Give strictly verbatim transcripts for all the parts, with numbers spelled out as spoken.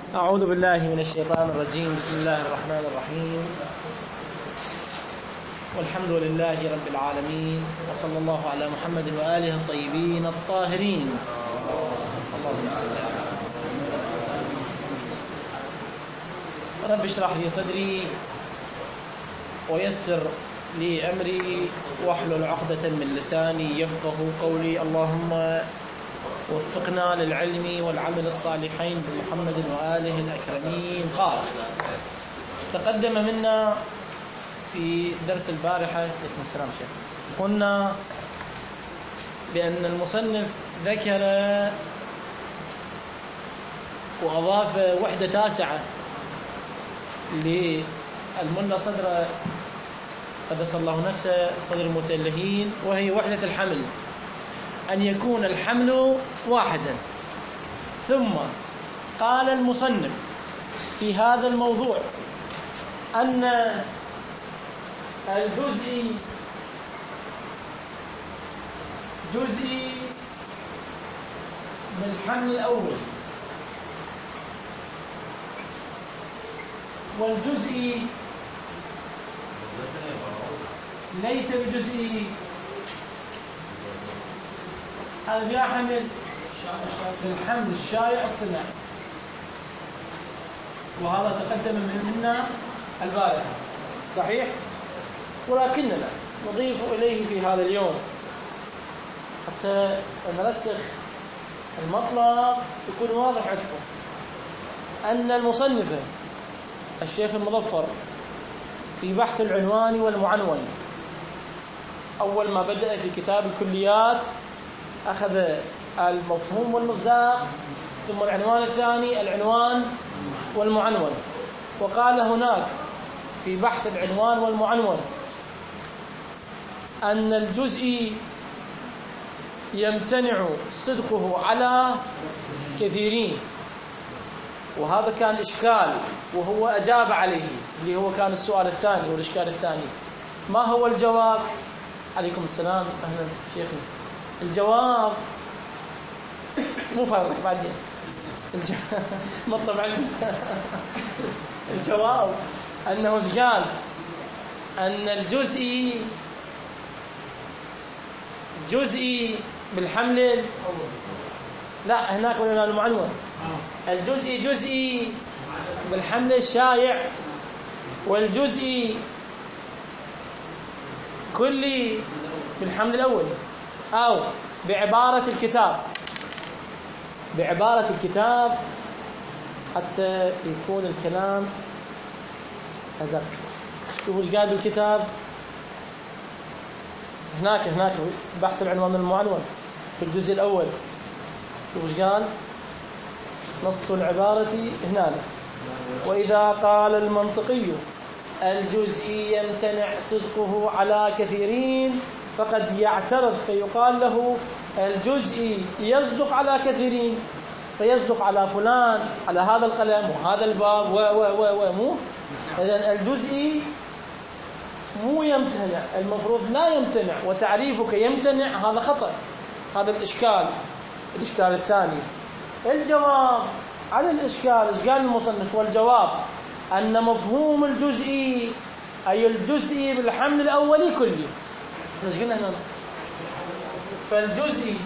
أعوذ بالله من الشيطان الرجيم. بسم الله الرحمن الرحيم، والحمد لله رب العالمين، وصلى الله على محمد وآله الطيبين الطاهرين. رب اشرح لي صدري ويسر لي أمري واحلل عقدة من لساني يفقه قولي. اللهم وفقنا للعلم والعمل الصالحين بمحمد وآله الأكرمين. قال تقدم منا في درس البارحة عليكم السلام شيخ، قلنا بأن المصنف ذكر وأضاف وحدة تاسعة للملا صدر قدس الله نفسه صدر المتلهين، وهي وحدة الحمل، أن يكون الحمل واحدا. ثم قال المصنف في هذا الموضوع أن الجزء جزء بالحمل الأول والجزء ليس بجزء، هذا بيحمل الحمل الشائع الصناعي، وهذا تقدم منا البارحة صحيح، ولكننا نضيف إليه في هذا اليوم حتى نرسخ المطلب يكون واضح عندكم أن المصنف الشيخ المظفر في بحث العنوان والمعنون أول ما بدأ في كتاب الكليات أخذ المفهوم والمصداق، ثم العنوان الثاني العنوان والمعنون، وقال هناك في بحث العنوان والمعنون أن الجزء يمتنع صدقه على كثيرين، وهذا كان إشكال وهو أجاب عليه، اللي هو كان السؤال الثاني والإشكال الثاني. ما هو الجواب؟ عليكم السلام أهلا شيخنا. الجواب مو فارغ بعدين مطلب علم الجواب أنه قال أن الجزء جزء بالحمل، لا هناك بالعنوان المعنون، الجزء جزء بالحمل الشائع، والجزء كلي بالحمل الأول، أو بعبارة الكتاب بعبارة الكتاب حتى يكون الكلام هذا. شوفوا ايش قال بالكتاب هناك هناك بحث العنوان المعنون في الجزء الأول. شوفوا ايش قال نص العبارة هنا: وإذا قال المنطقي الجزء يمتنع صدقه على كثيرين فقد يعترض فيقال له الجزء يصدق على كثيرين، فيصدق على فلان على هذا القلم وهذا الباب و و و و مو إذن الجزء مو يمتنع، المفروض لا يمتنع، وتعريفك يمتنع هذا خطأ. هذا الإشكال. الإشكال الثاني الجواب على الإشكال. إيش قال المصنف؟ والجواب أن مفهوم الجزء أي الجزء بالحمل الأولي كلي. ايش قلنا هنا؟ فالجزء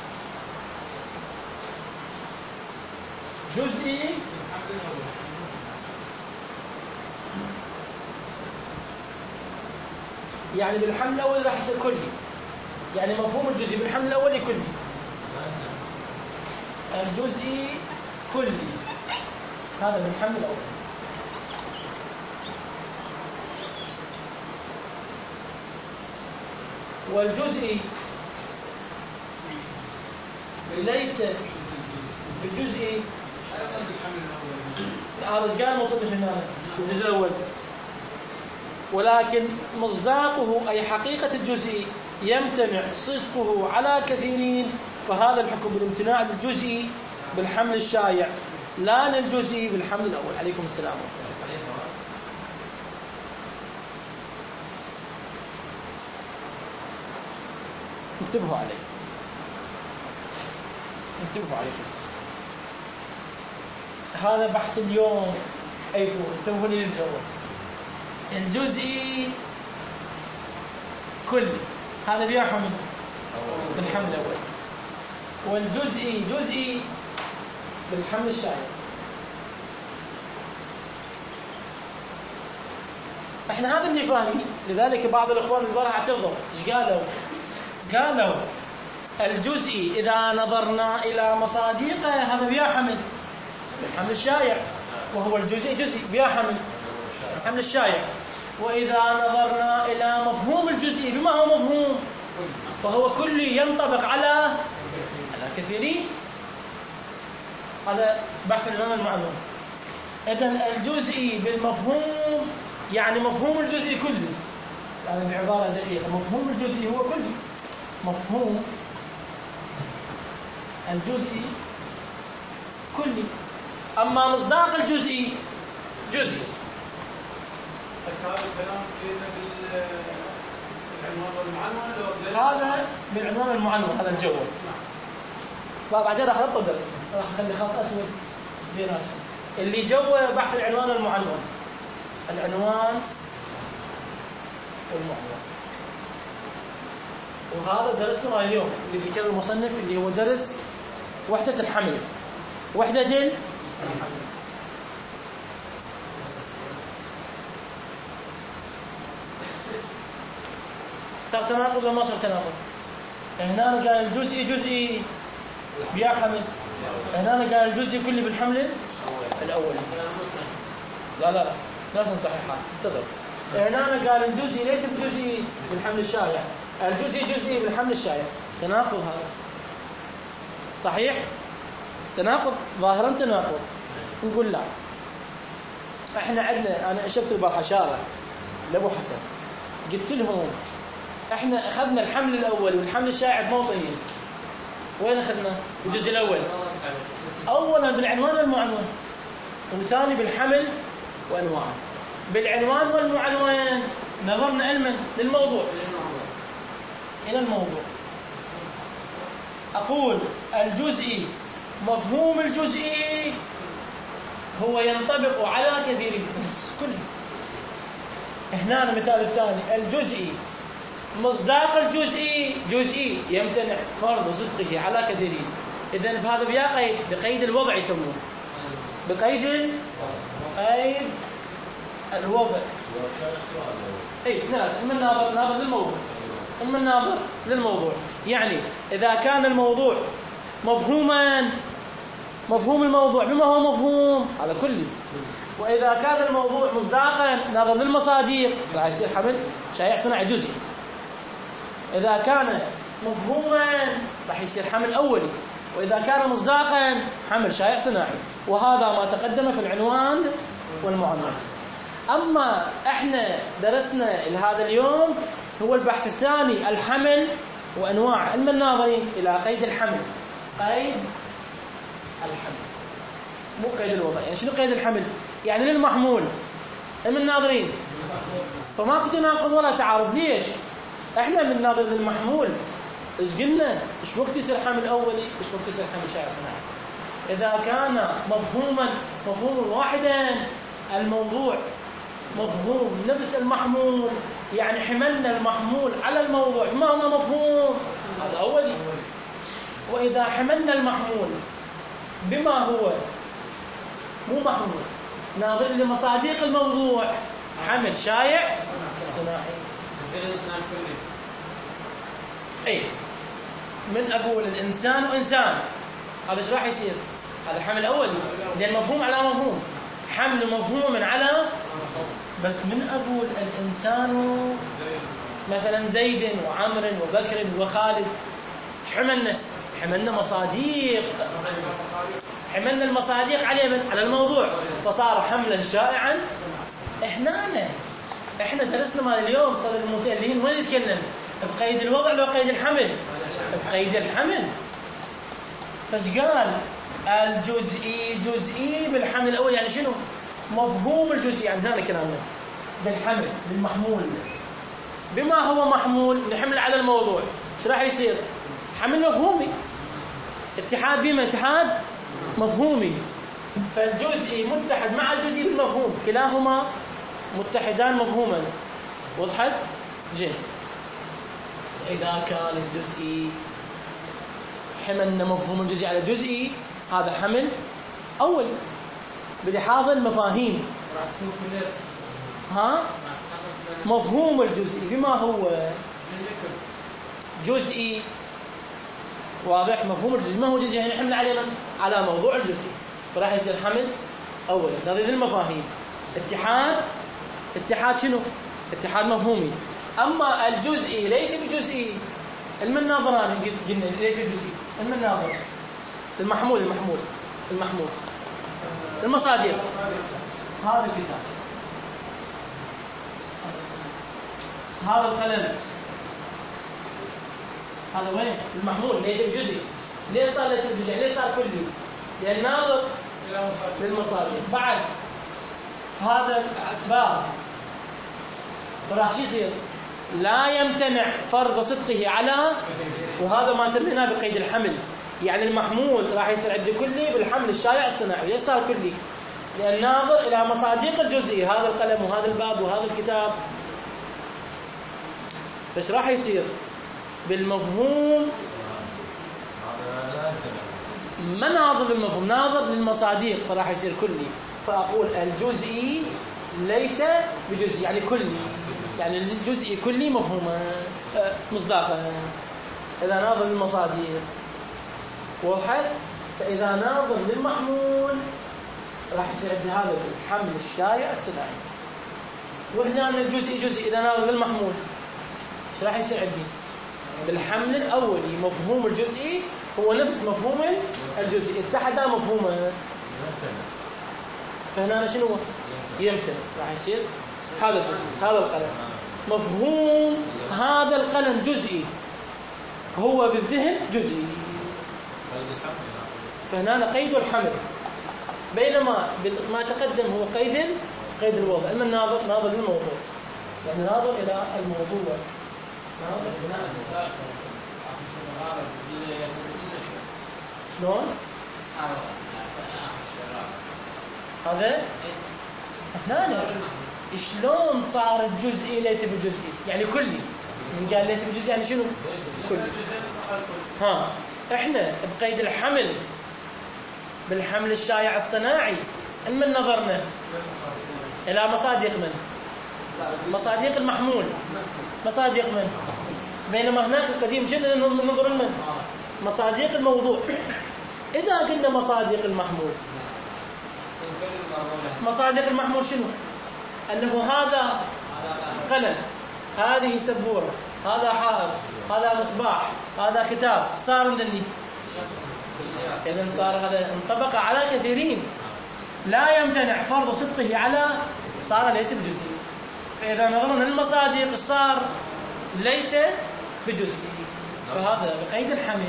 جزء يعني بالحمل الأول راح يصير كلي، يعني مفهوم الجزء بالحمل الأولي كلي، الجزء كلي هذا بالحمل الأول. والجزء ليس بالجزء هذا ايش قال المصنف هنا في الجزء الأول؟ ولكن مصداقه أي حقيقة الجزء يمتنع صدقه على كثيرين، فهذا الحكم بالامتناع للجزء بالحمل الشائع لا للجزء بالحمل الأول. عليكم السلام. انتبهوا عليه انتبهوا عليه هذا بحث اليوم. أيفو انتبهوا لي للجواب. الجزئي كلي هذا بيا حمل بالحمل الأول، والجزئي جزئي بالحمل الشائع. احنا هذا اللي فاهمين. لذلك بعض الاخوان البارحه اعترضوا. ايش قالوا؟ قالوا الجزئي اذا نظرنا الى مصادقه هذا بيا حمل بالحمل الشائع، وهو الجزئي جزئي بيا حمل بالحمل الشائع. واذا نظرنا الى مفهوم الجزئي بما هو مفهوم فهو كلي ينطبق على على كثيرين. هذا بحث الامام المعلم. اذن الجزئي بالمفهوم يعني مفهوم الجزئي كلي، يعني بعبارة دقيقة مفهوم الجزئي هو كلي. مفهوم الجزئي كلي، أما مصداق الجزئي جزئي. بس هذا الكلام سيدنا بالعنوان والمعنون؟ هذا بالعنوان والمعنون هذا الجواب. بعدين راح نبطل درس، راح اخلي خط اسود بيناتهم. اللي جوه بحث العنوان والمعنون، العنوان والمعنون. وهذا درسنا اليوم اللي ذكر المصنف اللي هو درس وحدة الحمل. وحدة الحمل صار تناقض ولا ما صار تناقض؟ هنا قال الجزئي جزئي بيا حمل، هنا قال الجزئي كلي بالحمل الأول. لا لا لا لا تنصحيحات انتظر. هنا قال الجزئي ليس بجزئي بالحمل الشائع، الجزئي جزئي بالحمل الشائع. تناقض هذا صحيح؟ تناقض ظاهرا تناقض. نقول لا، احنا عندنا انا شفت البارحه شارع لابو حسن قلت لهم احنا اخذنا الحمل الاول والحمل الشائع بموطنين. وين اخذنا؟ الجزء الاول اولا بالعنوان والمعنون، وثاني بالحمل وانواعه. بالعنوان والمعنون نظرنا علما للموضوع الى الموضوع. اقول الجزئي مفهوم الجزئي هو ينطبق على كثيرين بس كل. هنا المثال الثاني الجزئي مصداق الجزئي جزئي يمتنع فرض صدقه على كثيرين. إذن بهذا بيا قيد بقيد الوضع يسموه بقيد قيد الوضع. اي نعم من ناظر ناظر للموضوع من ناظر للموضوع. يعني إذا كان الموضوع مفهوما مفهوم الموضوع بما هو مفهوم على كل. وإذا كان الموضوع مصداقا ناظر للمصادق راح يصير حمل شائع صناعي جزئي. إذا كان مفهوما راح يصير حمل أولي، وإذا كان مصداقا حمل شائع صناعي. وهذا ما تقدم في العنوان والمعنون. أما احنا درسنا لهذا اليوم هو البحث الثاني الحمل وأنواع. علم الناظرين إلى قيد الحمل. قيد الحمل مو قيد الوضع. يعني شنو قيد الحمل؟ يعني للمحمول. علم الناظرين فما كنت ناقض ولا تعارض. ليش؟ احنا من ناظر للمحمول ايش قلنا؟ ايش وقت يصير حمل اولي؟ ايش وقت يصير حمل شائع صناعي؟ اذا كان مفهوما مفهوم واحدا الموضوع مفهوم نفس المحمول، يعني حملنا المحمول على الموضوع ما هو مفهوم هذا اولي. واذا حملنا المحمول بما هو مو محمول ناظر لمصادق الموضوع حمل شائع صناعي. اي من اقول الانسان وانسان هذا ايش راح يصير؟ هذا حمل اولي لان مفهوم على مفهوم، حمل مفهوم على. بس من اقول الانسان مثلا زيد وعمر وبكر وخالد ايش حملنا؟ حملنا مصادق، حملنا المصادق على من؟ على الموضوع فصار حملا شائعا. احنا احنا درسنا مال اليوم صار المتألهين وين يتكلم؟ بقيد الوضع لو قيد الحمل؟ بقيد الحمل. فايش قال؟ الجزئي جزئي بالحمل الاول. يعني شنو؟ مفهوم الجزئي. يعني هنا كلامنا بالحمل بالمحمول بما هو محمول نحمل على الموضوع. ايش راح يصير؟ حمل مفهومي. اتحاد بما اتحاد مفهومي. فالجزئي متحد مع الجزئي بالمفهوم، كلاهما متحدان مفهوما. وضحت؟ جيد. إذا كان الجزئي حملنا مفهوم الجزئي على جزئي، هذا حمل أول بلحاظ المفاهيم. ها؟ مفهوم الجزئي بما هو جزئي، واضح؟ مفهوم الجزئي ما هو جزئي يعني حمل عليه من؟ على موضوع الجزئي، فراح يصير حمل أول. هذه المفاهيم. اتحاد، اتحاد شنو؟ اتحاد مفهومي. أما الجزئي ليس بجزئي، المناظران قلنا ليس جزئي، المناظر المحمول المحمول المحمول المصادر. هذا الكتاب، هذا القلم، هذا وين؟ المحمول ليس بجزئي. ليش صار ليس بجزئي؟ ليش صار كلي؟ لأن ناظر للمصادر. بعد هذا باب، فراح شو يصير؟ لا يمتنع فرض صدقه على، وهذا ما سميناه بقيد الحمل. يعني المحمول راح يصير عندي كلي بالحمل الشائع الصناعي. ليش صار كلي؟ لأن ناظر إلى مصادق الجزئي، هذا القلم وهذا الباب وهذا الكتاب. بس راح يصير بالمفهوم ما ناظر للمفهوم، ناظر للمصادق، فراح يصير كلي. فأقول الجزئي ليس بجزئي يعني كلي، يعني الجزئي كلي مفهوما مصداقا إذا ناظر للمصادق. وضحت؟ فإذا ناظر للمحمول راح يصير عندي هذا الحمل الشائع الصناعي. وهنا الجزئي جزئي إذا ناظر للمحمول ايش راح يصير عندي؟ بالحمل الأولي مفهوم الجزئي هو نفس مفهوم الجزئي، اتحد مفهومه. فهنا شنو هو؟ يمتنع. راح يصير هذا الجزئي، هذا القلم مفهوم، هذا القلم جزئي، هو بالذهن جزئي. فهنا قيد الحمل، بينما ما تقدم هو قيد قيد الوضع. اما الناظر ناظر للموضوع، يعني ناظر الى الموضوع. شلون؟ هذا هنا شلون صار الجزئي ليس بالجزئي؟ يعني كلي. من قال ليس بالجزئي يعني شنو؟ كلي. ها احنا بقيد الحمل بالحمل الشائع الصناعي من نظرنا الى مصادق من؟ مصادق المحمول، مصادق من؟ بينما هناك القديم جدا ننظر من؟ مصادق الموضوع. إذا قلنا مصادق المحمول، مصادق المحمول شنو؟ أنه هذا قلم، هذه سبورة، هذا حائط، هذا مصباح، هذا كتاب. صار مني إذن صار هذا انطبق على كثيرين، لا يمتنع فرض صدقه على، صار ليس بجزئي. فإذا نظرنا للمصادق صار ليس بجزئي، فهذا بقيد الحمل.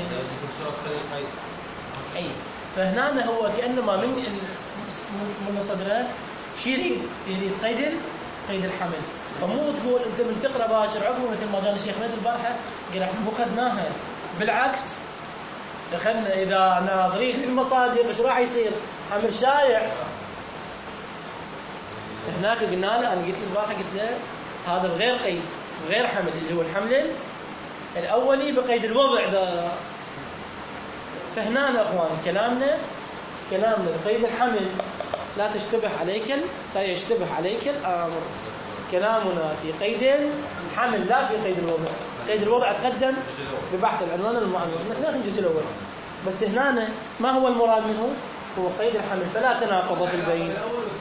أي فهنا هو كأنما من من صدره شيء يريد يريد قيد قيد الحمل. فمو تقول أنت من تقرأ باشر عقبه مثل ما جانا الشيخ ميت البارحة قال احنا مو خذناها، بالعكس أخذنا إذا ناظرين للمصادق إيش راح يصير؟ حمل شائع. هناك قلنا له، أنا قلت له البارحة قلت له هذا غير قيد، غير حمل، اللي هو الحمل الأولي بقيد الوضع ذا. فهنا يا أخوان كلامنا كلامنا بقيد الحمل لا تشتبه عليك لا يشتبه عليك الأمر. كلامنا في قيد الحمل لا في قيد الوضع. قيد الوضع تقدم ببحث العنوان المعنون، لكن الجزء الأول. بس هنا ما هو المراد منه؟ هو قيد الحمل، فلا تناقض في البين.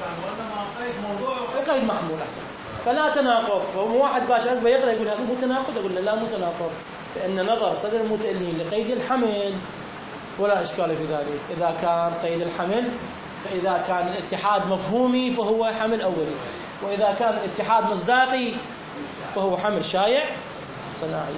وقيد محمول أحسن، فلا تناقض. فهو واحد باش عقبه يقرأ يقول هذا مو تناقض، أقول له لا مو تناقض، فإن نظر صدر المتألين لقيد الحمل ولا إشكال في ذلك. إذا كان قيد الحمل، فإذا كان الاتحاد مفهومي فهو حمل أولي، وإذا كان الاتحاد مصداقي فهو حمل شائع صناعي.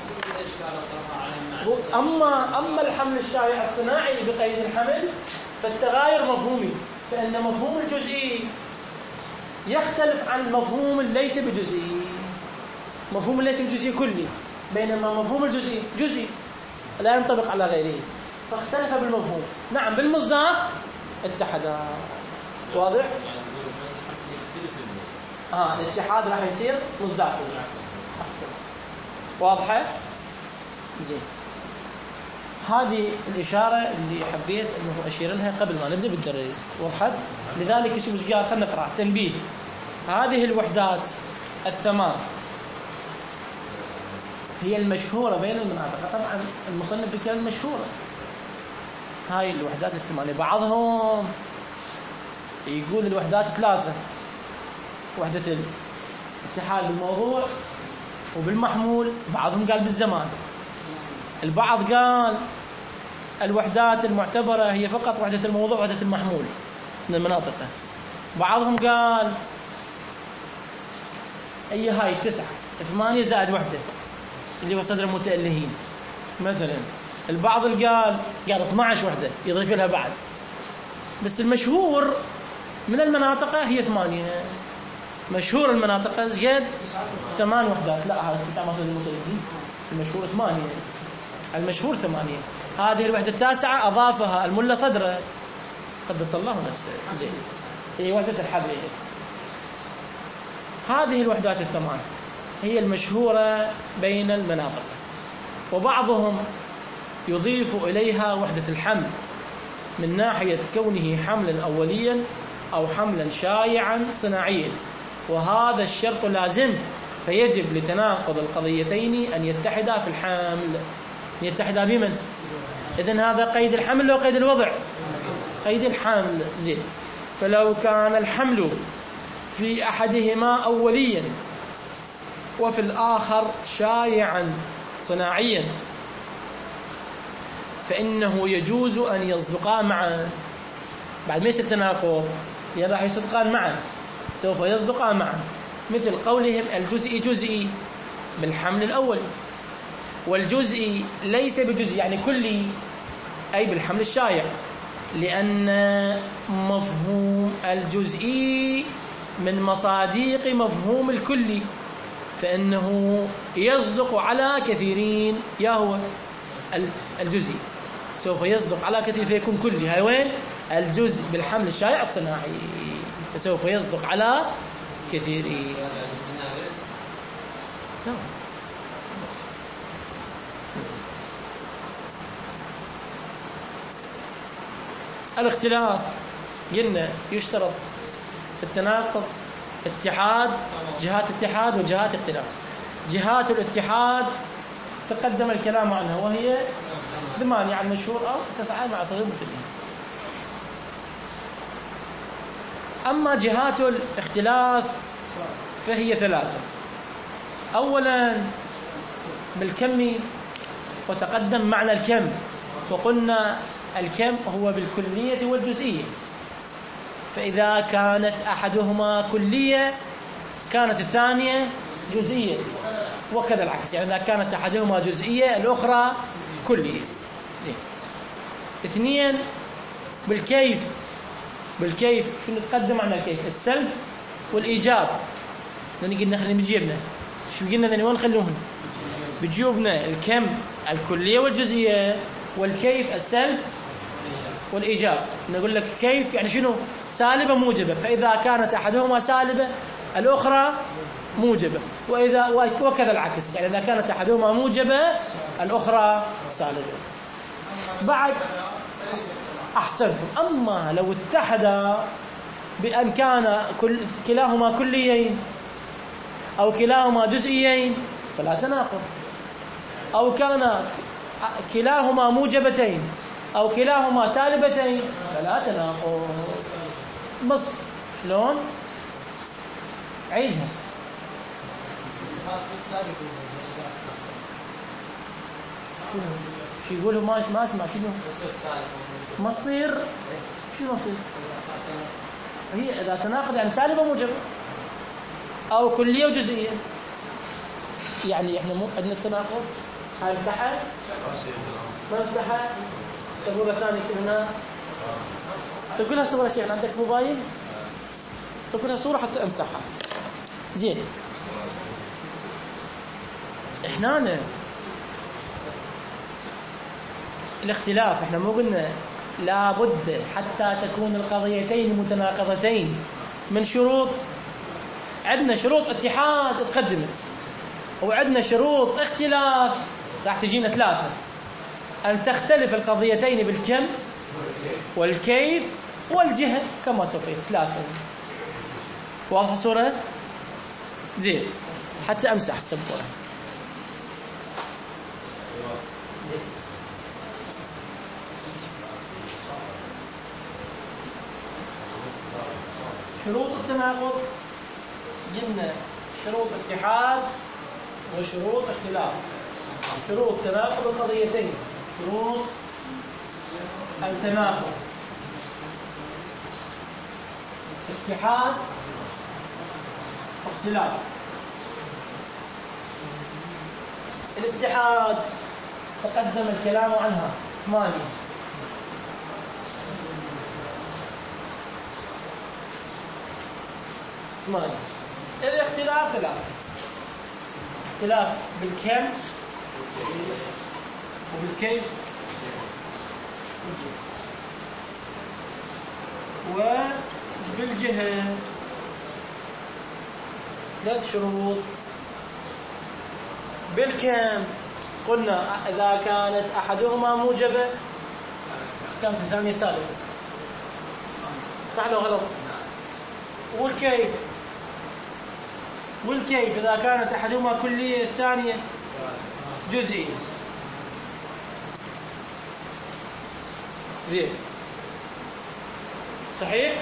أما أما الحمل الشائع الصناعي بقيد الحمل فالتغاير مفهومي، فإن مفهوم الجزئي يختلف عن مفهوم ليس بجزئي. مفهوم ليس بجزئي كلي، بينما مفهوم الجزئي جزئي لا ينطبق على غيره، فاختلف بالمفهوم. نعم بالمصداق اتحدا. واضح؟ اه الاتحاد راح يصير مصداقية. احسن. واضحة؟ زين. هذه الإشارة اللي حبيت أنه أشير لها قبل ما نبدأ بالدرس. وضحت؟ لذلك شوف ايش قال. خلينا نقرأ. تنبيه: هذه الوحدات الثمان هي المشهورة بين المناطق. طبعا المصنف بكلمة مشهورة. هاي الوحدات الثمانية بعضهم يقول الوحدات ثلاثة: وحدة الاتحاد بالموضوع وبالمحمول، بعضهم قال بالزمان. البعض قال الوحدات المعتبرة هي فقط وحدة الموضوع ووحدة المحمول من المناطق. بعضهم قال أي هاي تسعة ثمانية زائد وحدة اللي هو صدر المتألهين مثلا. البعض قال قال اثنتي عشرة وحدة يضيف لها بعد. بس المشهور من المناطق هي ثمانية. مشهور المناطق زياد ثمان وحدات. لا هذا بتاع مصدر المتألهين. المشهور ثمانية. المشهور ثمانية. هذه الوحدة التاسعة أضافها الملا صدره قدس الله نفسه. زين. هي وحدة الحبل. هذه الوحدات الثمان هي المشهورة بين المناطق. وبعضهم يضيف إليها وحدة الحمل من ناحية كونه حملا أوليا أو حملا شائعا صناعيا، وهذا الشرط لازم، فيجب لتناقض القضيتين أن يتحدا في الحمل. يتحدا بمن؟ إذن هذا قيد الحمل وقيد الوضع. قيد الحمل. زين. فلو كان الحمل في أحدهما أوليا وفي الآخر شائعا صناعيا فإنه يجوز أن يصدقا معا. بعد ما يصير تناقض يعني راح يصدقان معا، سوف يصدقا معا، مثل قولهم الجزئي جزئي بالحمل الأول، والجزئي ليس بجزئي يعني كلي أي بالحمل الشائع، لأن مفهوم الجزئي من مصادق مفهوم الكلي، فإنه يصدق على كثيرين. يا هو الجزئي سوف يصدق على كثير فيكون كلي. هاي وين؟ الجزء بالحمل الشائع الصناعي فسوف يصدق على كثيرين. تمام. الاختلاف قلنا يشترط في التناقض اتحاد، جهات اتحاد وجهات اختلاف. جهات الاتحاد تقدم الكلام عنها وهي ثمانية على المشهور أو تسعة مع صدر المتألهين. أما جهات الاختلاف فهي ثلاثة. أولا بالكم، وتقدم معنى الكم وقلنا الكم هو بالكلية والجزئية، فإذا كانت أحدهما كلية كانت الثانية جزئية، وكذا العكس، يعني إذا كانت أحدهما جزئية الأخرى كلية. زين. اثنين بالكيف. بالكيف شو نتقدم عن الكيف؟ السلب والإيجاب. نقول نخلي بجيبنا شو قلنا ذني وين نخلوهن؟ بجيوبنا الكم الكلية والجزئية، والكيف السلب والإيجاب. نقول لك كيف يعني شنو؟ سالبة موجبة، فإذا كانت أحدهما سالبة الأخرى موجبة، وإذا وكذا العكس، يعني إذا كانت أحدهما موجبة الأخرى سالبة. بعد أحسنتم. أما لو اتحدا بأن كان كل كلاهما كليين أو كلاهما جزئيين فلا تناقض، أو كان كلاهما موجبتين أو كلاهما سالبتين فلا تناقض. بص شلون عيدها. شنو شو يقولوا؟ ما ما اسمع. شنو مصير؟ شنو مصير؟ هي إذا تناقض يعني سالبة موجبة أو كلية وجزئية. يعني إحنا مو عندنا التناقض. هاي مسحة ما مسحة. صورة ثانية هنا تقولها صورة شيء عندك موبايل تقولها صورة حتى امسحها. زين. إحنا الاختلاف احنا مو قلنا لا بد حتى تكون القضيتين متناقضتين من شروط. عندنا شروط اتحاد تقدمت، وعندنا شروط اختلاف راح تجينا ثلاثة: أن تختلف القضيتين بالكم والكيف والجهة كما سوف ثلاثة. واضحة الصورة؟ زين، حتى أمسح السبورة. شروط التناقض قلنا شروط اتحاد وشروط اختلاف. شروط تناقض القضيتين، شروط التناقض اتحاد واختلاف. الاتحاد تقدم الكلام عنها ثمانية. ثمانية. الاختلاف ثلاثة: اختلاف بالكم وبالكيف وبالجهة. ثلاث شروط. بالكم قلنا إذا كانت أحدهما موجبة كانت الثانية سالبة، صح ولا غلط؟ والكيف والكيف إذا كانت أحدهما كلية الثانية جزئية. زين، صحيح؟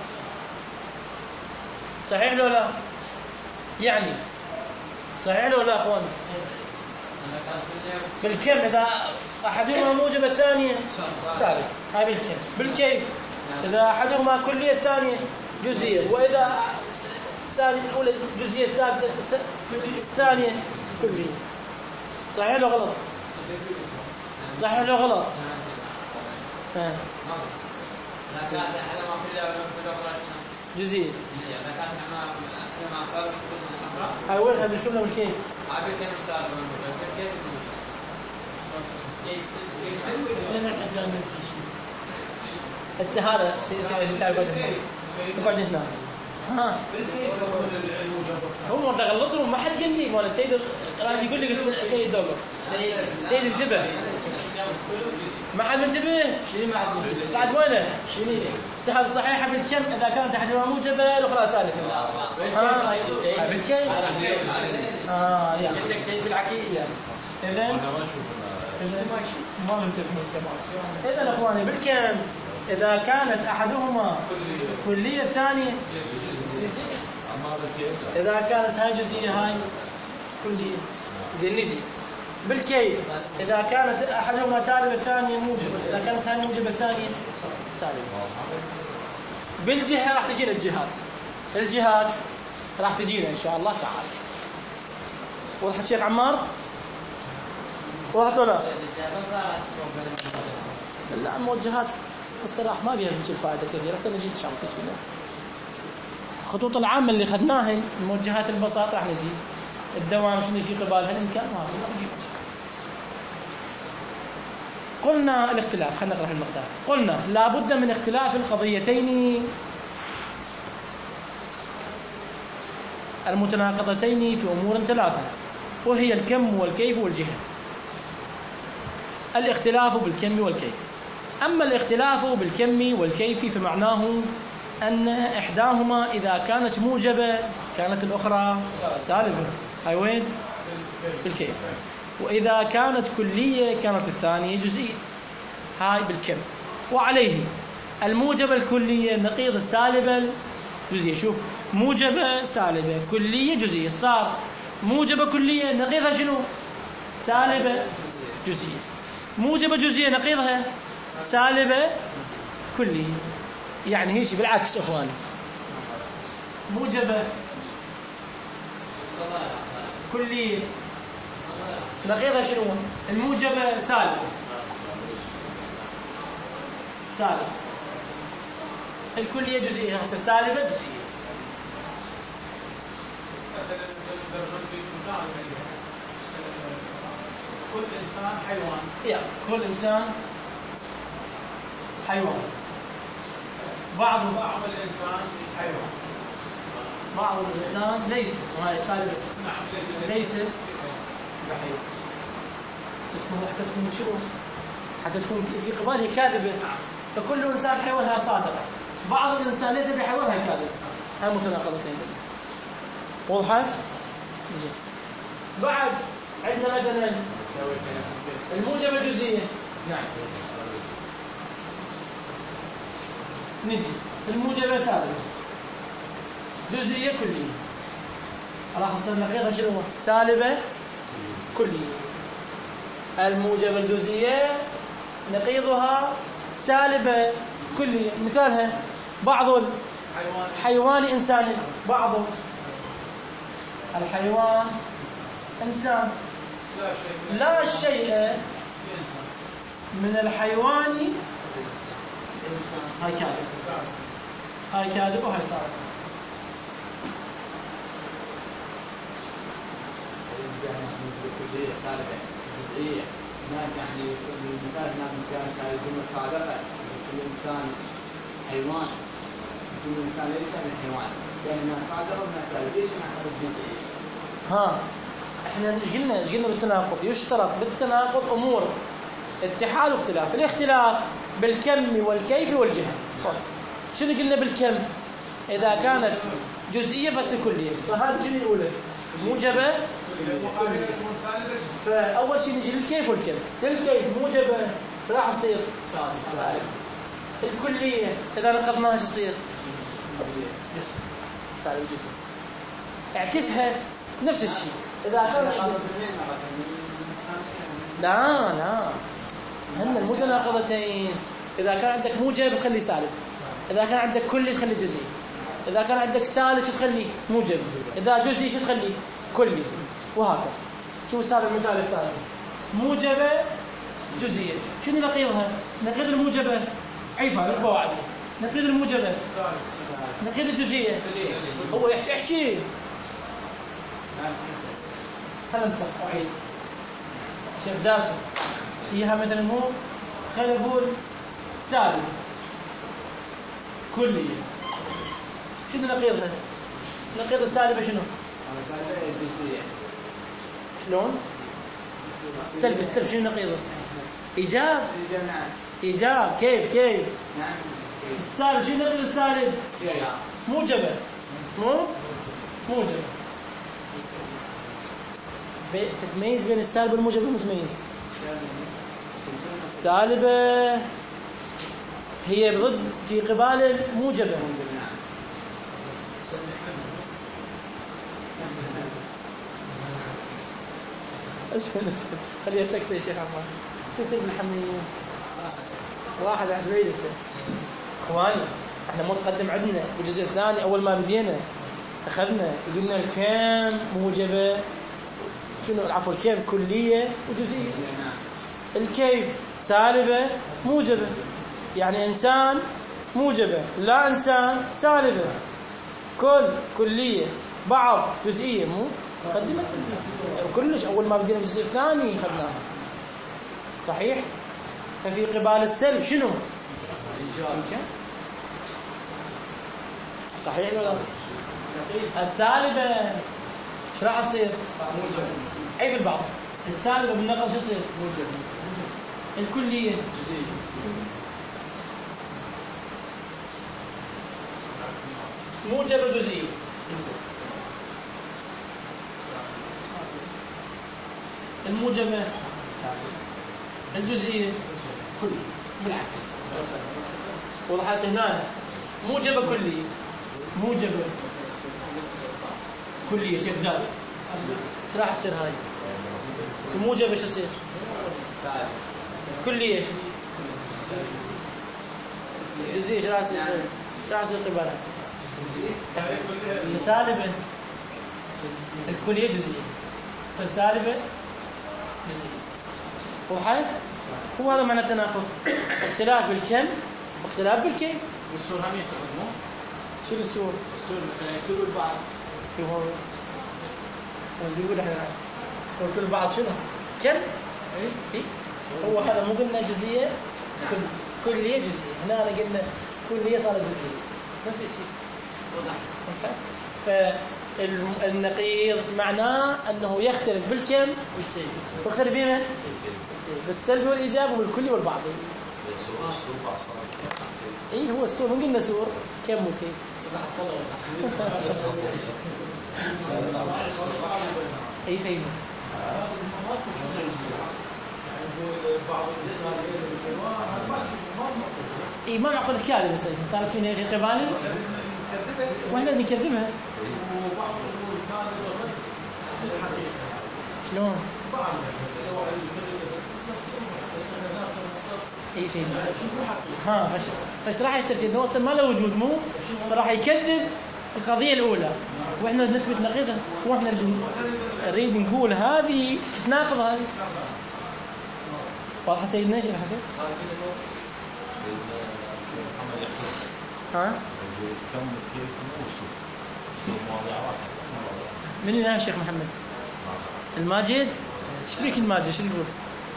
صحيح لو لا؟ يعني صحيح لو لا أخوان؟ بالكم إذا أحدهما موجب الثانية سالب، هاي بالكم. بالكيف إذا أحدهما كلية الثانية جزئية، وإذا الثانية الأولى جزئية الثالثة الثانية كلية. صحيح لو غلط؟ صحيح لو غلط؟ ها جزئية. هاي وينها بالكم والكيف؟ هسه هذا شيء تعال قعد هنا، قعد هنا. ها هو ما غلطهم، ما حد قال لي. ولا سيد راح يقول لي قلت سيد دولار سيد انتبه، ما حد منتبه. شنو ما حد منتبه؟ سعد وينه؟ شنو السحب صحيحه بالكم اذا كانت احدهما موجبه الاخرى سالبه. ها بالكم اه يعني قلت لك سيد بالعكيس. اذا ما منتبهين تمام. اذا اخواني بالكم اذا كانت احدهما كليه الثانيه جزئيه، اذا كانت هاي جزئيه هاي كليه. زين نجي بالكيف اذا كانت احدهما سالب الثانيه موجب، اذا كانت هاي موجب الثانيه سالب. بالجهه راح تجينا الجهات، الجهات راح تجينا ان شاء الله تعالى. وضحت الشيخ عمار؟ وضحت ولا لا؟ الموجهات الصراحه ما بيها هيك الفائده كثيره. هسه نجي ان شاء الله تجينا الخطوط العامه اللي اخذناها. الموجهات البساط راح نجي الدوام شنو في قبالها الامكان ما نجيب. قلنا الاختلاف، خلينا نقرا المقدار. قلنا لا بد من اختلاف القضيتين المتناقضتين في امور ثلاثه، وهي الكم والكيف والجهه. الاختلاف بالكم والكيف. اما الاختلاف بالكم والكيف فمعناه ان احداهما اذا كانت موجبه كانت الاخرى سالبه. هاي وين؟ بالكيف. واذا كانت كليه كانت الثانيه جزئيه. هاي بالكم. وعليه الموجبه الكليه نقيض السالبه الجزئيه. شوف، موجبه سالبه كليه جزئيه، صار موجبه كليه نقيضها شنو؟ سالبه جزئيه. موجبه جزئيه نقيضها سالبه كليه. يعني هيك بالعكس اخواني، موجبه كليه نقيضها شنو؟ الموجبه سالبه سالب. الكليه جزئيه هسه سالبه جزئيه. كل انسان حيوان. يا كل انسان حيوان. بعض بعض الإنسان حيوان. بعض الإنسان ليس، وهي سالبة. نعم ليس بحيوان. تكون حتى تكون شنو؟ حتى تكون في قبالها كاذبة. فكل إنسان حيوان هي صادقة. بعض الإنسان ليس بحيوان هي كاذب. هاي متناقضتين. وضحت؟ زين. بعد عندنا مثلا الموجبة الجزئية. نعم. نجي الموجبة سالبة جزئية كلية. راح أصير نقيضها شنو؟ سالبة كلية. الموجبة الجزئية نقيضها سالبة كلية. مثالها بعض الحيوان إنسان. بعض الحيوان إنسان. لا شيء من الحيوان إنسان. هاي كاذب. هاي كاذب وهاي صادق. جزئية سالبة جزئية هناك يعني المثال هناك كان كان الجملة صادقة. كل إنسان حيوان. كل إنسان ليس من حيوان. كان هنا صادقة وهنا كاذب. ليش نعتبر جزئية؟ ها احنا ايش قلنا؟ ايش قلنا بالتناقض؟ يشترط بالتناقض امور اتحاد واختلاف. الاختلاف بالكم والكيف والجهة. شنو قلنا بالكم؟ اذا كانت جزئيه فتصير كليه. فهذا شنو الاولى؟ موجبه. فاول شيء نجي للكيف والكم. للكيف موجبه راح تصير سالب. الكليه اذا نقضناها ايش يصير؟ سالب جزئي. اعكسها نفس الشيء. إذا كان لا لا هن المتناقضتين. إذا كان عندك موجب تخلي سالب. إذا كان عندك كلي تخلي جزئي. إذا كان عندك سالب شو تخلي؟ موجب. إذا جزئي شو تخلي؟ كلي. وهكذا. شوف السالب المثال الثاني. موجبة جزئية. شنو نقيضها؟ نقيض الموجبة عيفها القواعد. نقيض الموجبة نقيض الجزئية. هو يحكي احكي خلنا نمسح أعيد. شيخ جاسم إياها مثلا مو خلينا نقول سالب كلية. شنو نقيضها؟ نقيض السالبة شنو؟ السالبة الجزئية. شلون؟ السلب السلب شنو نقيضه؟ إيجاب. إيجاب. كيف كيف؟ السالب شنو نقيض السالب؟ موجبة. مو موجبة. تتميز بين السالب والموجب المتميز. السالبة هي ضد في قبال الموجبة. اسفل اسفل خليها سكتة يا شيخ عمار. شو يصير بالحميم؟ واحد على بعيد. اخواني احنا متقدم عندنا بالجزء الثاني. اول ما بدينا اخذنا قلنا الكام موجبة شنو العفو الكيف كلية وجزئية. الكيف سالبة موجبة. يعني إنسان موجبة لا إنسان سالبة. كل كلية بعض جزئية. مو مقدمة كلش أول ما بدينا بالجزء الثاني خدناها صحيح. ففي قبال السلب شنو؟ إيجاب. صحيح ولا لا؟ السالبة ايش راح تصير؟ موجب. اي في البعض السالبه بالنقل شو يصير؟ موجب. الكليه جزئيه. موجب جزئيه. الموجبه الجزئيه كليه. بالعكس وضحت هنا. موجبه كليه. موجبه كلية. شيخ جاسم ايش راح تصير هاي؟ الموجب ايش يصير؟ كلية. جزئية ايش راح يصير؟ ايش راح يصير قبالها؟ سالبة. الكلية جزئية. سالبة جزئية. وضحت؟ هو هذا معنى التناقض. اختلاف بالكم واختلاف بالكيف. والصور هم يتقدمون. شو الصور؟ الصور مثلا يكتبوا البعض. هو وزيقول احنا هو كل بعض شنو؟ كم؟ اي اي هو هذا مو قلنا جزئية كل كلية جزئية. هنا أنا قلنا كلية صارت جزئية نفس الشيء. فالنقيض معناه أنه يختلف بالكم ويختلف بما بالسلب والإيجاب وبالكلي والبعض. إيه هو السور من قلنا سور كم وكيف. أي سيد إيه ما معقول كاذب بس صارت فينا غير قبالي وإحنا بنكذبها. شلون؟ اي سيدي ها فش فش راح يستفيد انه اصلا ما له وجود مو راح يكذب القضيه الاولى واحنا نثبت نقيضها واحنا نريد نقول هذه تناقض هذه. واضح سيدنا شيخ حسين؟ ها من هنا يا شيخ محمد الماجد؟ ايش بيك الماجد شو تقول؟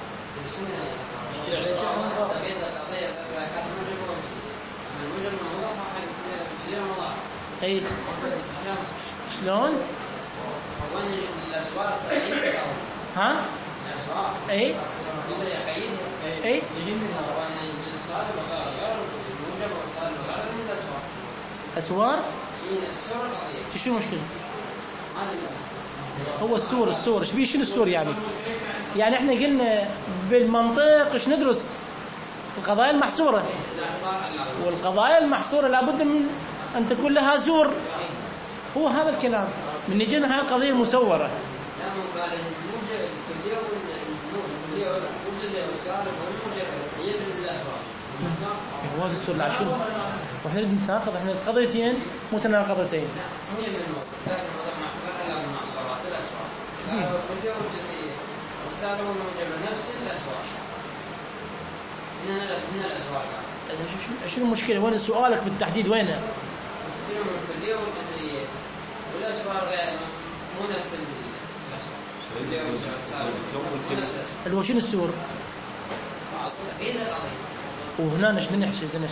اي شلون؟ ها؟ اي اي اسوار؟ شو المشكلة؟ هو السور السور ايش بيه شنو السور يعني؟ يعني احنا قلنا بالمنطق ايش ندرس؟ القضايا المحصورة والقضايا المحصورة لابد من أن تكون لها سور. هو هذا الكلام من نجينا هاي القضية المسورة. هو هذا السور لا شنو؟ واحنا نتناقض احنا القضيتين متناقضتين. والسالب والموجب نفس الأسواق. من من الأسواق. شو المشكلة؟ وين سؤالك بالتحديد وينه؟ الكلية والجزئية والأسواق مو نفس الأسواق. الكلية والسالب اللي هو شنو السور؟ تقييد القضية. وهنا نش نحشي نش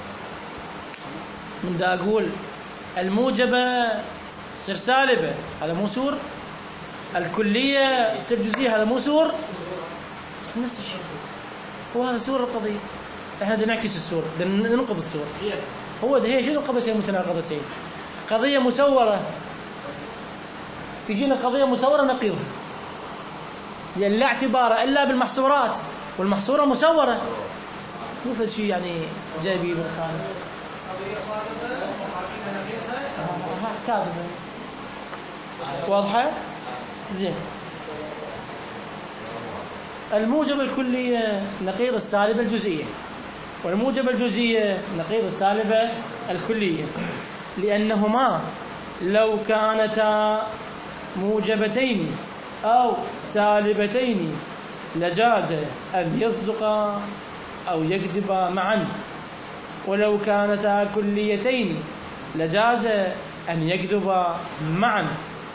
من دا أقول الموجبة تصير سالبة هذا مو سور. الكلية تصير جزئية هذا مو سور. نفس الشيء هو هذا سور القضية. احنا بدنا نعكس السور بدنا ننقض السور. هو ده هي شنو القضيتين المتناقضتين؟ قضية مسورة تجينا قضية مسورة نقيض لأن لا اعتبار إلا بالمحصورات والمحصورة مسورة. شوف الشيء يعني جايبي بالخارج كاتبه واضحة زين. الموجب الكلية نقيض السالبة الجزئية والموجب الجزئية نقيض السالبة الكلية لأنهما لو كانتا موجبتين أو سالبتين لجاز أن يصدقا أو يكذبا معا ولو كانتا كليتين لجاز أن يكذبا معا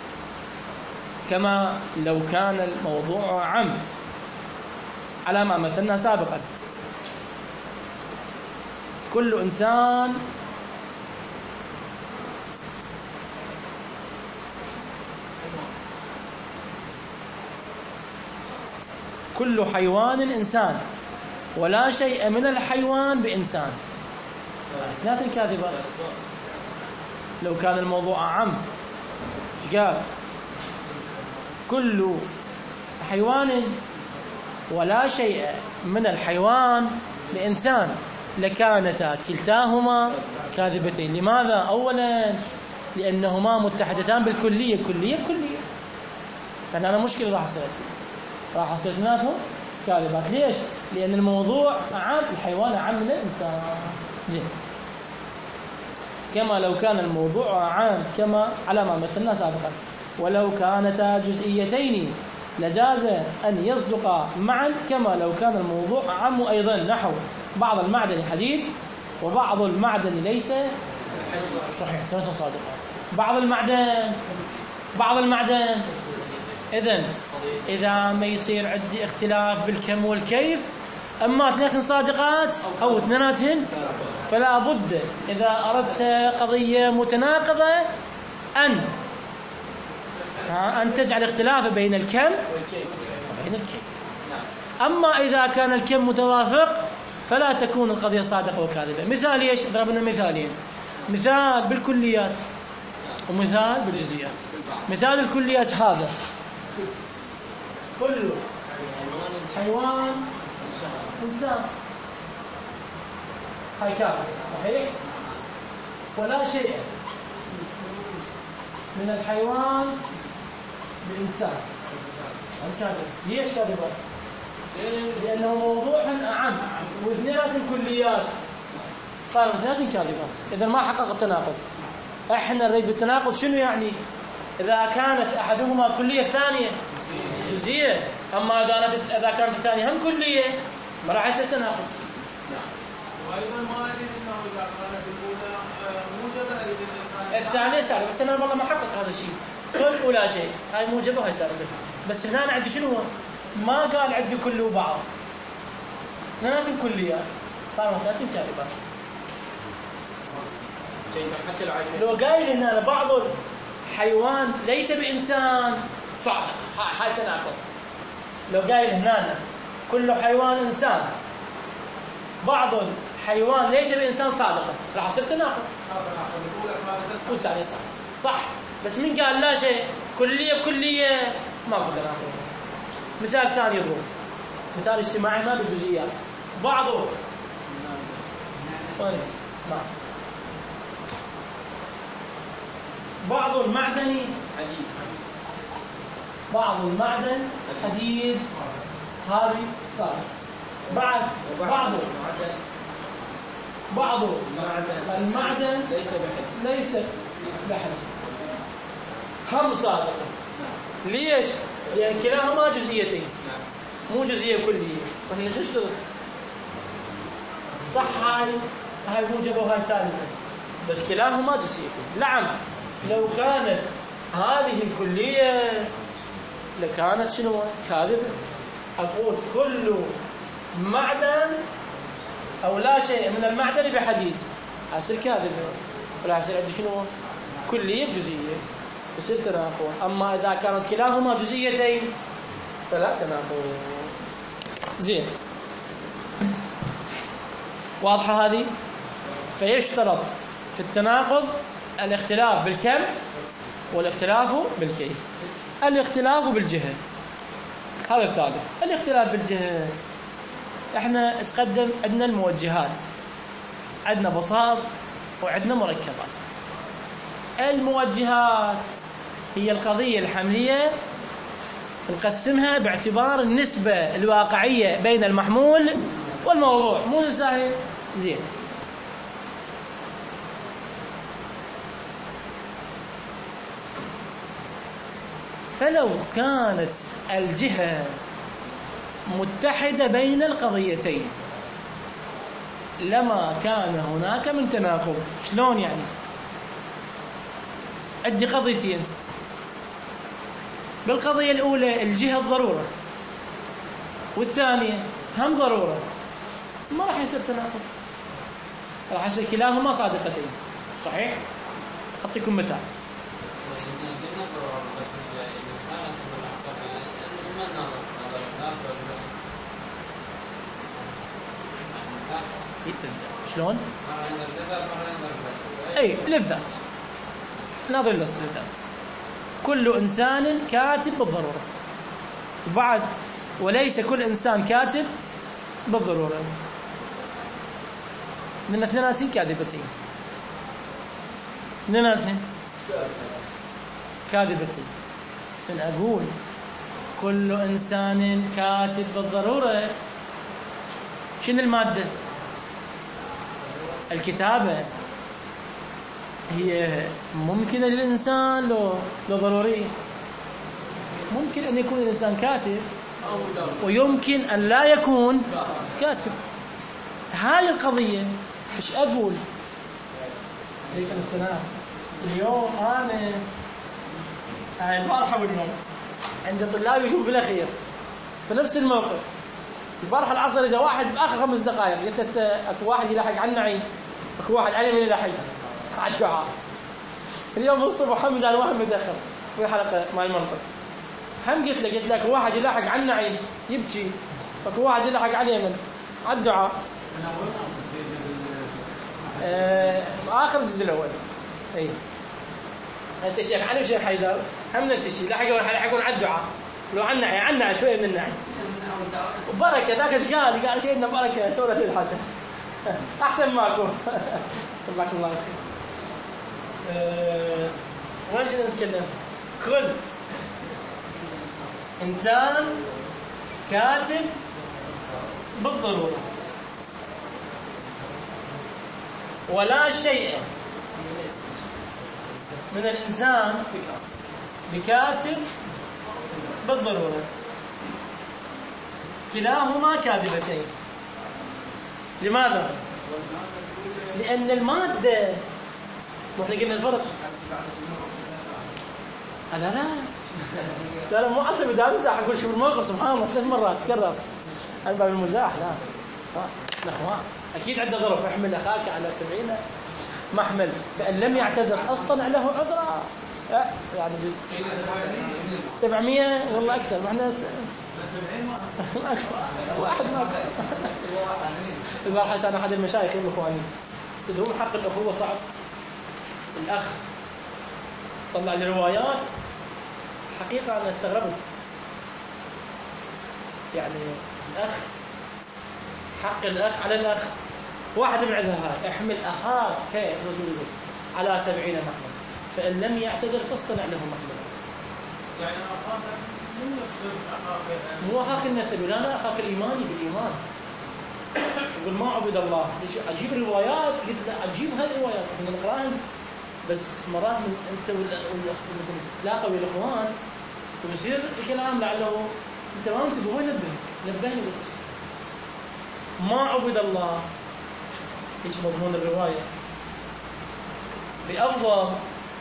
كما لو كان الموضوع عام على ما مثلنا سابقا. كل إنسان كل حيوان إنسان ولا شيء من الحيوان بإنسان. ثلاث الكاذبات لو كان الموضوع عام قال كل حيوان ولا شيء من الحيوان بإنسان لكانتا كلتاهما كاذبتين. لماذا؟ أولا لأنهما متحدتان بالكلية كلية كلية فأنا مشكلة راح أصير راح أصير اثنيناتهم كاذبات. ليش؟ لأن الموضوع عام الحيوان عام من الإنسان. جي. كما لو كان الموضوع عام كما على ما مثلنا سابقا ولو كانتا جزئيتين لجاز أن يصدقا معا كما لو كان الموضوع عام أيضا نحو بعض المعدن حديد وبعض المعدن ليس صحيح ليس صادقا. بعض المعدن بعض المعدن إذن إذا ما يصير عندي اختلاف بالكم والكيف أما اثنين صادقات أو اثنيناتهن فلا بد إذا أردت قضية متناقضة أن أن تجعل اختلاف بين الكم وبين الكيف. أما إذا كان الكم متوافق فلا تكون القضية صادقة وكاذبة. مثال ايش؟ ضربنا مثالين، مثال بالكليات ومثال بالجزئيات. مثال الكليات هذا كله حيوان إنسان، هاي كاذب صحيح؟ ولا شيء من الحيوان بإنسان، كاذب. ليش كاذبات؟ لأنه موضوعا أعم واثنينات كليات، صار اثنينات كاذبات. إذا ما حقق التناقض. احنا نريد بالتناقض شنو يعني؟ إذا كانت أحدهما كلية الثانية جزئية، أما إذا كانت إذا كانت الثانية هم كلية ما راح يصير تناقض. وأيضا ما أدري أنه إذا كانت الأولى موجبة أيضا الثانية سالبة، بس أنا والله ما حقق هذا الشيء. قل ولا شيء، هاي موجبة وهاي سالبة. بس هنا أنا عندي شنو؟ ما قال عندي كل وبعض، اثنينات كليات صاروا ثلاثين كاذبات. لو قايل هنا بعض الحيوان ليس بإنسان صادق، هاي تناقض. لو قايل هنا كل حيوان إنسان، بعض الحيوان ليس بإنسان صادقا، راح يصير تناقض. والثاني صح صح، بس من قال لا شيء كلية كلية ما أقدر تناقض. مثال ثاني يضرب، مثال اجتماعي ما بالجزئيات. بعضه ما بعض المعدني حديد، بعض المعدن حديد، هذه صار. بعد بعض بعض المعدن ليس بحديد، ليس بحديد، هم صادق. ليش؟ لأن كلاهما جزئيتين مو جزئية كلية. وإحنا نشتغل صح، هاي هاي موجبة وهاي سالبة، بس كلاهما جزئيتين. نعم لو كانت هذه الكلية لكانت شنو؟ كاذبة. أقول كل معدن أو لا شيء من المعدن بحديد، أصير كاذبة، ولا أصير عندي شنو؟ كلية جزئية، يصير تناقض. أما إذا كانت كلاهما جزئيتين فلا تناقض. زين، واضحة هذه؟ فيشترط في التناقض الاختلاف بالكم والاختلاف بالكيف. الاختلاف بالجهة هذا الثالث. الاختلاف بالجهة، احنا تقدم عندنا الموجهات، عندنا بساط وعندنا مركبات. الموجهات هي القضية الحملية نقسمها باعتبار النسبة الواقعية بين المحمول والموضوع، مو نساهل. زين، فلو كانت الجهة متحدة بين القضيتين لما كان هناك من تناقض. شلون يعني؟ عندي قضيتين، بالقضية الأولى الجهة الضرورة والثانية هم ضرورة، ما راح يصير تناقض، راح يصير كلاهما صادقتين. صحيح؟ أعطيكم مثال. شلون؟ أي للذات، نظر للذات. كل إنسان كاتب بالضرورة، بعد وليس كل إنسان كاتب بالضرورة. لأن اثنيناتين كاذبتين، اثنيناتين كاذبتين. إن أقول كل إنسان كاتب بالضرورة، شنو المادة؟ الكتابة هي ممكنة للإنسان لو لو ضرورية. ممكن أن يكون الإنسان كاتب ويمكن أن لا يكون كاتب. هاي القضية. إيش أقول؟ عليكم السلام. اليوم أنا هاي البارحة واليوم عند طلابي يشوف بالأخير في نفس الموقف، البارحة العصر إذا واحد بآخر خمس دقائق قلت لك أكو واحد يلاحق على النعيم، أكو واحد علي من يلاحق على الدعاء. اليوم الصبح هم زال واحد متأخر في حلقة مع المنطق، هم قلت لك قلت لك واحد يلاحق على النعيم يبكي، أكو واحد يلاحق على اليمن على الدعاء. آه آخر الجزء الأول. أي هسه الشيخ علي وشيخ حيدر هم نفس الشيء، لاحقون يلاحقون على الدعاء، لو على النعي على النعي شوية من النعي. وبركة ذاك ايش قال؟ قال سيدنا بركة سولف لي الحسن أحسن ماكو. سبحانك الله خير. أه... وين شنو نتكلم؟ كل إنسان كاتب بالضرورة، ولا شيء من الإنسان بكاتب بالضرورة، كلاهما كاذبتين. لماذا؟ لأن المادة مثل قلنا الفرق. لا لا لا لا مو عصبي، دا امزح اقول شوف الموقف سبحان الله ثلاث مرات تكرر. انا باب المزاح لا الاخوان اكيد عنده ظرف. احمل اخاك على سبعين محمل فان لم يعتذر اصلا له عذرا. يعني سبعمية والله اكثر. ما احنا واحد ما إذا حسن أحد المشايخ الإخواني تدرون حق الأخوة صعب. الأخ طلع لي روايات حقيقة أنا استغربت. يعني الأخ حق الأخ على الأخ واحد من عزها احمل أخاك هي الرسول يقول على سبعين محمل فإن لم يعتذر فاصطنع له محمل. يعني أخاك مو يقصد أخاك مو أخاك النسب، لا لا أخاك الإيماني بالإيمان. يقول ما عبد الله. أجيب روايات قلت لا أجيب هذه الروايات احنا نقراها بس مرات من أنت والأخ تتلاقوا ويا الإخوان ويصير الكلام لعله أنت ما انتبه هو ينبهك نبهني قلت ما عبد الله. ايش مضمون الرواية؟ بأفضل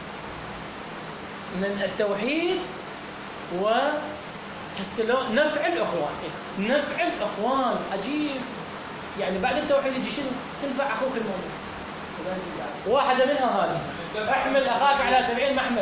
من التوحيد و نفع الأخوان. نفع الأخوان عجيب. يعني بعد التوحيد يجي شنو؟ تنفع أخوك المؤمن. واحدة منها هذه احمل أخاك على سبعين محمل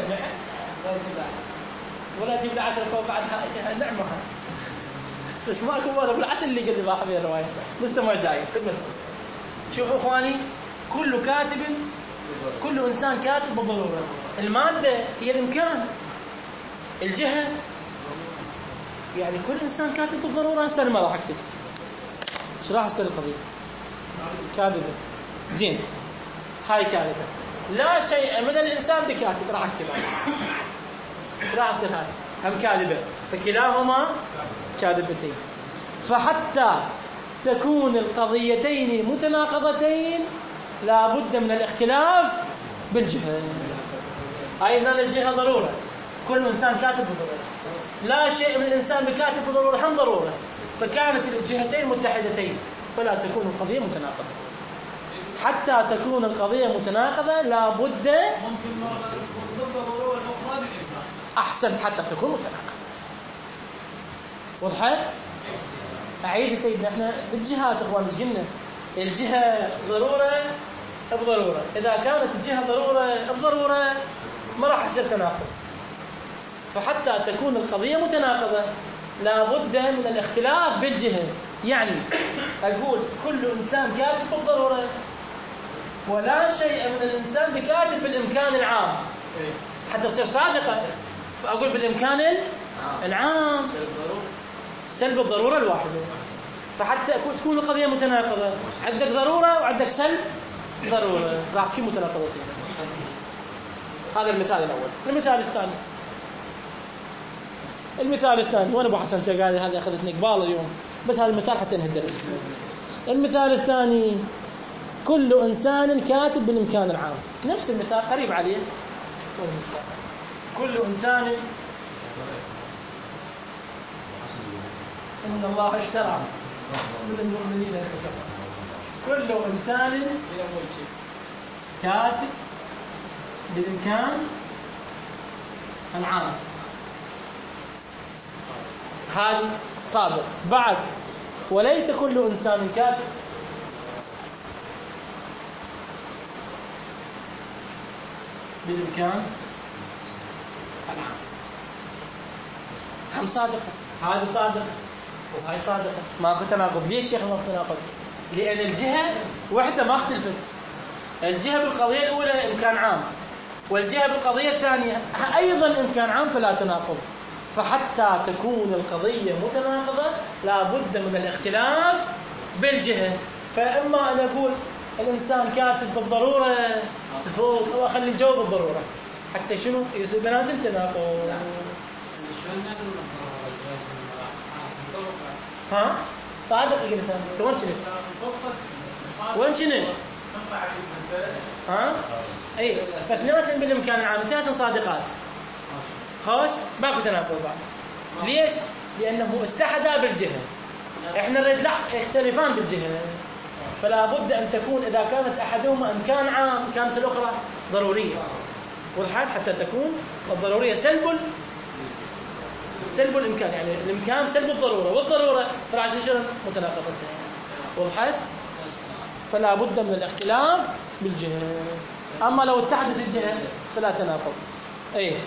ولا تجيب العسل فوق بعدها النعمة. بس ماكو ولا بالعسل اللي قد باح بها الرواية لسه ما جاي. شوفوا إخواني كل كاتب كل إنسان كاتب بالضرورة. المادة هي الإمكان، الجهة يعني كل إنسان كاتب بالضرورة. هسه ما راح أكتب إيش راح أصير القضية؟ كاذبة زين هاي كاذبة. لا شيء من الإنسان بكاتب راح أكتب إيش راح أصير هاي هم كاذبة. فكلاهما كاذبتين. فحتى تكون القضيتين متناقضتين لا بد من الاختلاف بالجهة. أيضا الجهة ضرورة. كل إنسان كاتب بضرورة. لا شيء من الإنسان بكاتب بضرورة هم ضرورة. فكانت الجهتين متحدتين فلا تكون القضية متناقضة. حتى تكون القضية متناقضة لا بد ممكن مرة تكون بالضرورة والأخرى بالإمكان. أحسن حتى تكون متناقضة. وضحت؟ أعيد يا سيدنا احنا بالجهات اخوان ايش قلنا؟ الجهة ضرورة بضرورة. إذا كانت الجهة ضرورة بضرورة ما راح يصير تناقض. فحتى تكون القضية متناقضة لا بد من الاختلاف بالجهة. يعني أقول كل إنسان كاتب بالضرورة ولا شيء من الإنسان بكاتب بالإمكان العام حتى تصير صادقة. فأقول بالإمكان العام سلب الضرورة الواحدة. فحتى تكون القضية متناقضة عندك ضرورة وعندك سلب ضرورة راح تكون متناقضتين. هذا المثال الأول. المثال الثاني المثال الثاني وانا ابو حسن قال هذه اخذتني قبال اليوم بس هذا المثال حتى نهدر. المثال الثاني كل انسان كاتب بالامكان العام. نفس المثال قريب عليه. كل انسان ان الله اشترى من المؤمنين انفسهم. كل انسان كاتب بالامكان العام. هذه صابر. بعد وليس كل إنسان كافر. بالإمكان العام. هم صادقة، هذه صادقة وهاي صادقة، ماكو تناقض. ليش شيخ ماكو تناقض؟ لأن الجهة وحدة ما اختلفت. الجهة بالقضية الأولى إمكان عام، والجهة بالقضية الثانية أيضا إمكان عام، فلا تناقض. فحتى تكون القضية متناقضة لا بد من الاختلاف بالجهة. فإما أن أقول الإنسان كاتب بالضرورة فوق، أو أخلي الجو بالضرورة، حتى شنو يصير بلازم تناقض. ها صادق يا إنسان. أنت وين كنت؟ وين كنت؟ ها أي فاثنين بالإمكان العام، اثنين صادقات. خوش باكو تناقض بعد. ليش؟ لأنه اتحدا بالجهة. إحنا نريد لا يختلفان بالجهة، فلا بد أن تكون إذا كانت أحدهما إمكان عام كانت الأخرى ضرورية. وضحت؟ حتى تكون الضرورية سلب سلب الإمكان، يعني الإمكان سلب الضرورة، والضرورة فالعشر شنو متناقضتين. وضحت؟ فلا بد من الاختلاف بالجهة. أما لو اتحدت الجهة فلا تناقض. أي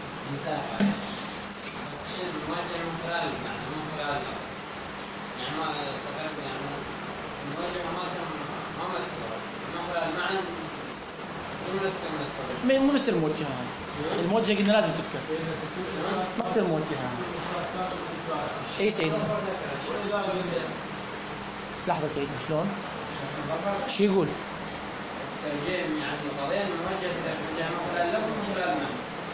بس شيء ما جاء من خلال المعنى، من خلال يعني ما تقرب يعني الموجه ما ما مذكورة من خلال المعنى جملة كلمة. مو مثل الموجهة. الموجهة قلنا لازم تذكر. مثل الموجهة. أي سيدنا. لحظة سيدنا شلون؟ شو يقول؟ الترجيم يعني القضية الموجهة إذا توجه من خلال اللفظ من خلال المعنى.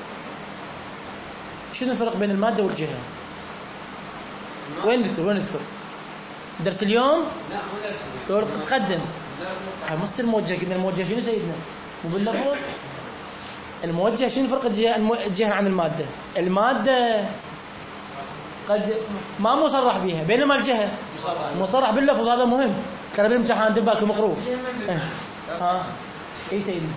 شنو الفرق بين المادة والجهة؟ وين نذكر؟ وين نذكر؟ درس اليوم؟ لا مو درس اليوم. لو تقدم. درس مصر الموجه. قلنا الموجه شنو سيدنا؟ مو باللفظ. الموجه شنو فرق الجهة الجهة عن المادة؟ المادة قد ما مصرح بها، بينما الجهة مصرح باللفظ. هذا مهم. ترى بالامتحان دباك مقروء. ها اي سيدنا.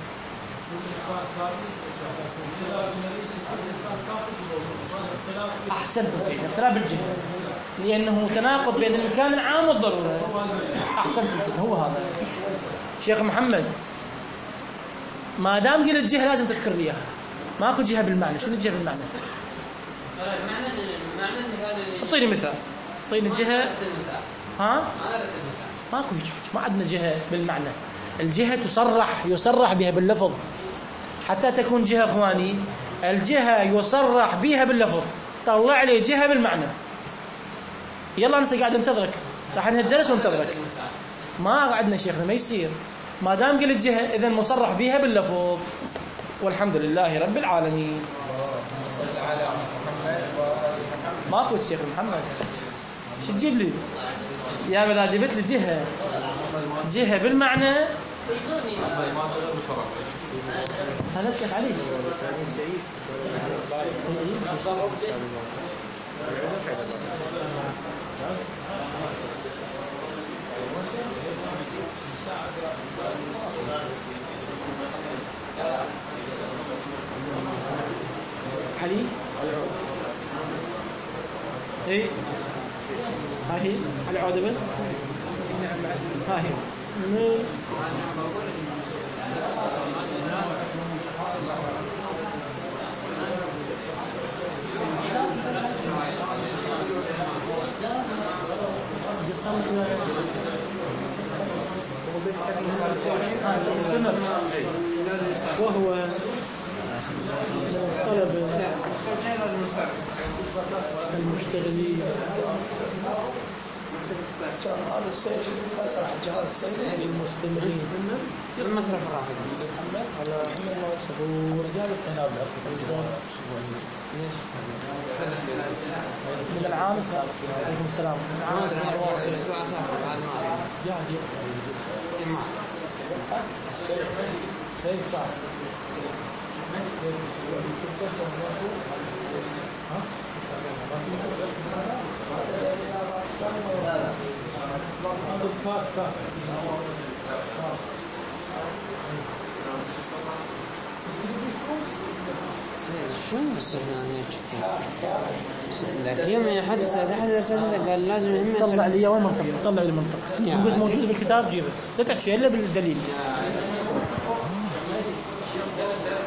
أحسنت سيدنا. اختلاف بالجهة لأنه تناقض بين الإمكان العام والضرورة. أحسنت سيدنا. هو هذا شيخ محمد. ما دام قلت جهة لازم تذكر لي إياها. ماكو جهة بالمعنى. شنو الجهة بالمعنى؟ معنى معنى المثال. اعطيني مثال. اعطيني جهة. ها أنا ماكو هيك حكي. ما عندنا جهة بالمعنى. الجهة تصرح يصرح بها باللفظ. حتى تكون جهة اخواني الجهة يصرح بها باللفظ. طلع لي جهة بالمعنى. يلا أنا قاعد انتظرك. راح انهي الدرس وانتظرك. ما قعدنا شيخنا ما يصير. ما دام قلت جهة إذن مصرح بها باللفظ. والحمد لله رب العالمين. ماكو شيخ محمد. شو تجيب لي يا إذا جبت لي جهة جهة بالمعنى هذا كيف عليك. علي اي ها هي على عودة بس. ها هي وهو طلب المشتغلين. هذا السيد جهاز السيد المستمرين المصرف الرافد على ورجال القناب من العام السابق. عليكم السلام. كيف صار؟ شلون استخدام هيك؟ لك يوم أحد سأل أحد أسئلة قال لازم هم طلع لي وين منطق طلع لي المنطق قلت موجود بالكتاب جيبه لا تحكي إلا بالدليل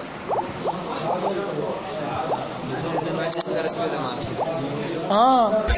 درس بالأمانة. آه